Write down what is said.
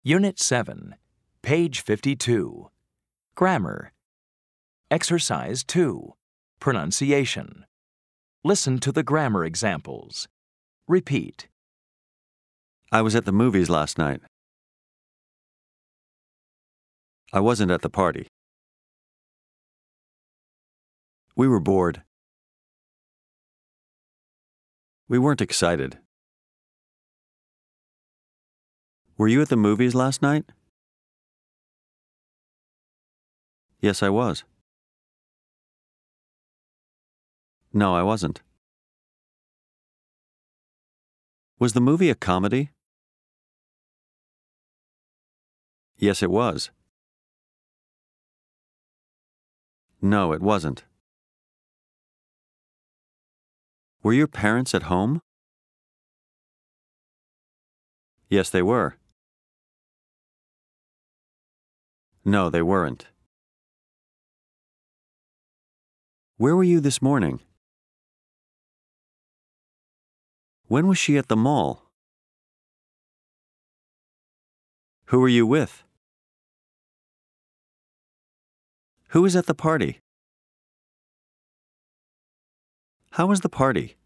Unit 7, page 52. Grammar. Exercise 2, pronunciation. Listen to the grammar examples. Repeat. I was at the movies last night. I wasn't at the party. We were bored. We weren't excited. Were you at the movies last night? Yes, I was. No, I wasn't. Was the movie a comedy? Yes, it was. No, it wasn't. Were your parents at home? Yes, they were. No, they weren't. Where were you this morning? When was she at the mall? Who were you with? Who was at the party? How was the party?